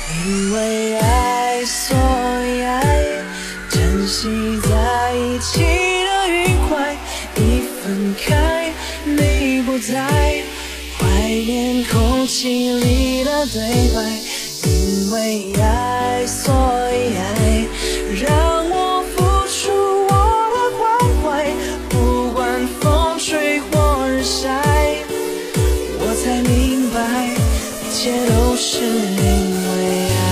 因为爱，所以爱，珍惜在一起的愉快。一分开，你不在，怀念空气里的对白。因为爱，所以爱，让我付出我的关怀，不管风吹或日晒，我才明白，一切都是因为爱。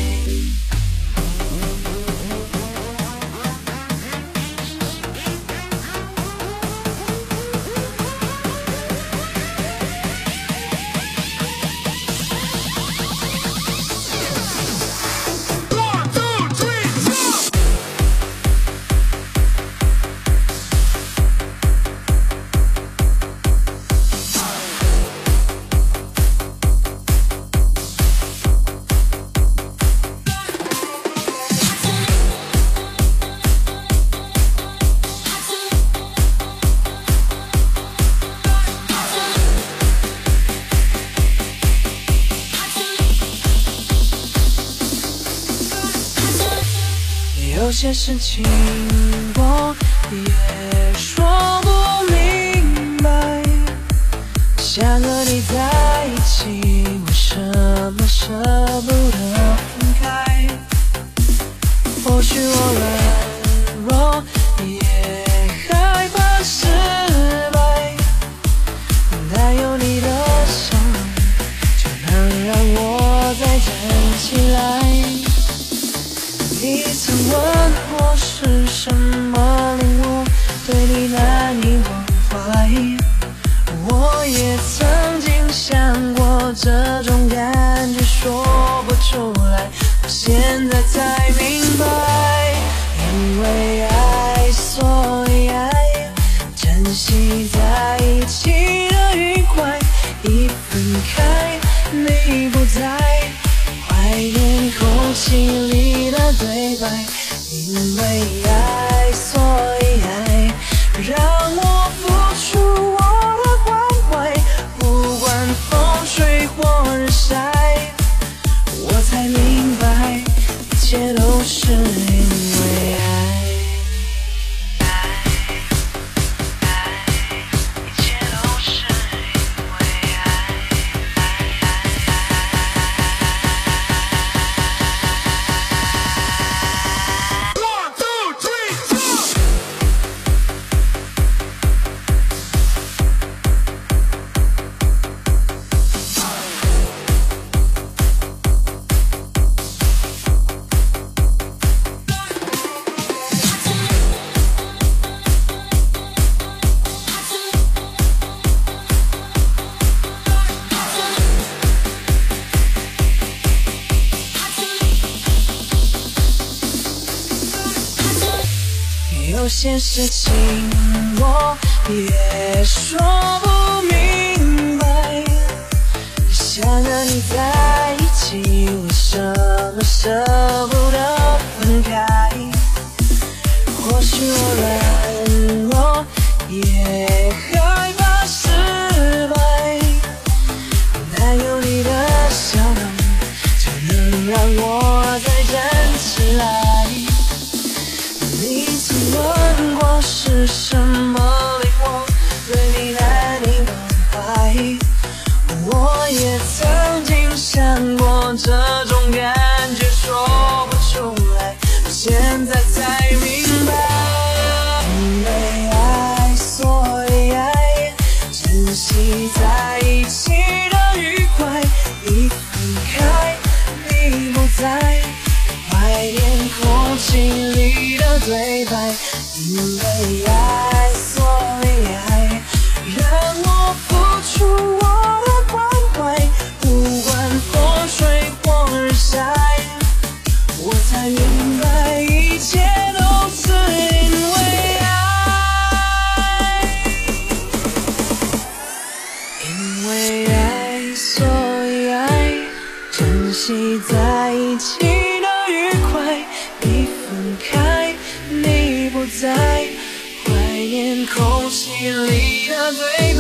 有些事情我也说不明白，想和你在一起，为什么舍不得分开？或许我软弱，也害怕失败，但有你的笑容，就能让我再站起来。你曾问我是什么令我对你难以忘怀，我也曾经想过这种感觉说不出来，我现在才明白，因为爱，所以爱，珍惜在一起的愉快。一分开，你不在，怀念空气里的对白。因为爱，所以爱，让我付出我的关怀，不管风吹或日晒，我才明白，一切都是因为爱。有些事情我也说不明白，想和你在一起，为什么舍不得分开？或许我软弱，也害怕失败，但有你的笑容，就能让我再站起来。你曾问过是什么令我对你难以忘怀，我也曾经想过这种感觉说不出来，我现在才明白，因为爱，所以爱，珍惜在一起的愉快。一分开，你不在，怀念空气里的对白。因为爱，所以爱，让我付出我的关怀，不管风吹或日晒，我才明白，一切都是因为爱。因为爱，所以爱，珍惜在一起的愉快。一分开，你不在，怀念空气里的对